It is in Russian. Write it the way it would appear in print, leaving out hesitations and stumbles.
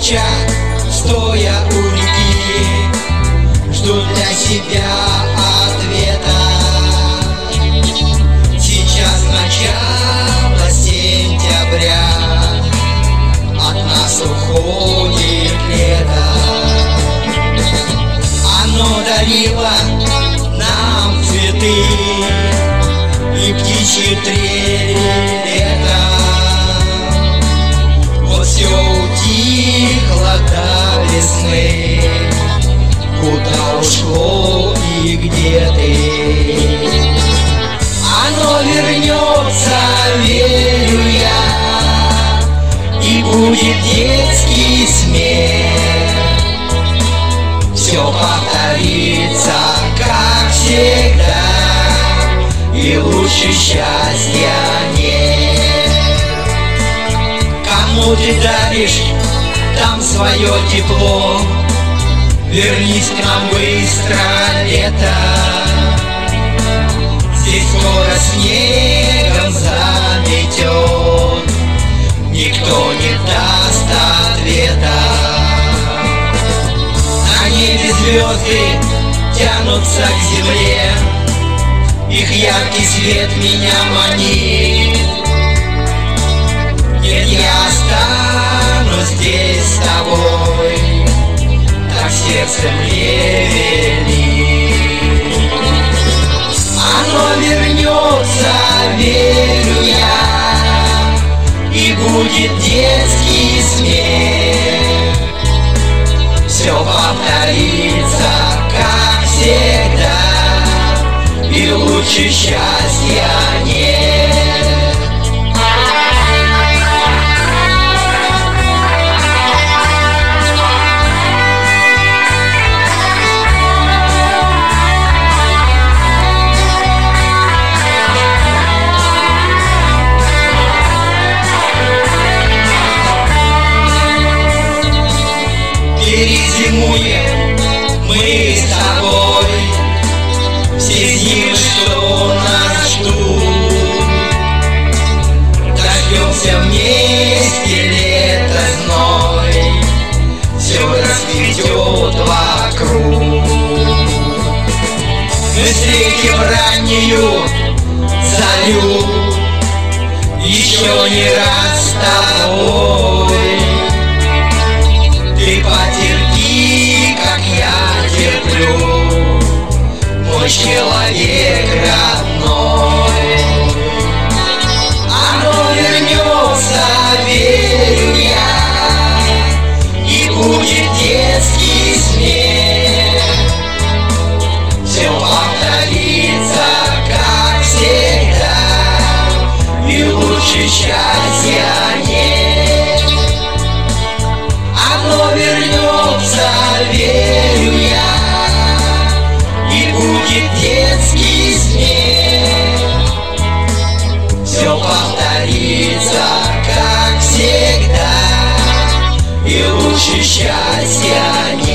молчат, стоя у реки, ждут для себя ответа. Сейчас начало сентября, от нас уходит лето. Оно дарило нам цветы и птичьи трели лета. Вот все утихло до весны, куда ушло и где ты? Оно вернется, верю я, и будет детский смех. Все повторится, как всегда, и лучше счастья нет. Кому ты даришь там свое тепло, вернись к нам быстро, лето. Здесь скоро снегом заметет, никто не даст ответа. На небе звезды тянутся к земле, их яркий свет меня манит. Нет, я останусь здесь с тобой, так сердце мне велит. Оно вернется, верю я, и будет детский смех. Все повторится, как всегда, и лучше счастья нет. Перезимуем мы с тобой все зимы, что нас ждут. Дождемся вместе лето зной, все расцветет вокруг. Мы встретим раннюю зарю, еще не раз с тобой. Ты потерпи, как я терплю, мой человек родной. Оно вернется, верю я, и будет детский смех. Все повторится, как всегда, и лучше счастья нет. Оно вернется, верю я, и будет детский смех. Все повторится, как всегда, и лучше счастья нет.